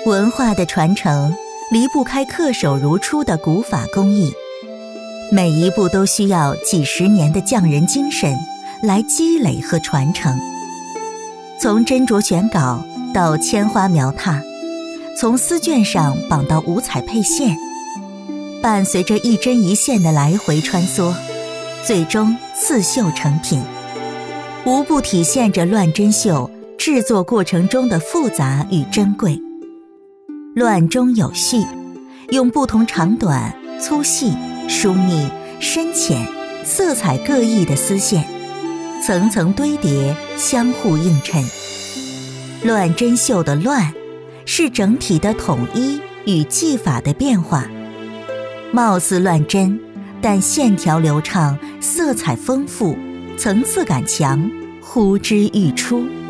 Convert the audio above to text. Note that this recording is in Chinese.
文化的传承离不开恪守如初的古法工艺，每一步都需要几十年的匠人精神来积累和传承。从斟酌选稿到铅花描拓，从丝绢上绑到五彩配线，伴随着一针一线的来回穿梭，最终刺绣成品，无不体现着乱针绣制作过程中的复杂与珍贵。乱中有序，用不同长短、粗细、疏密、深浅、色彩各异的丝线，层层堆叠，相互映衬。乱针绣的乱，是整体的统一与技法的变化。貌似乱针，但线条流畅，色彩丰富，层次感强，呼之欲出。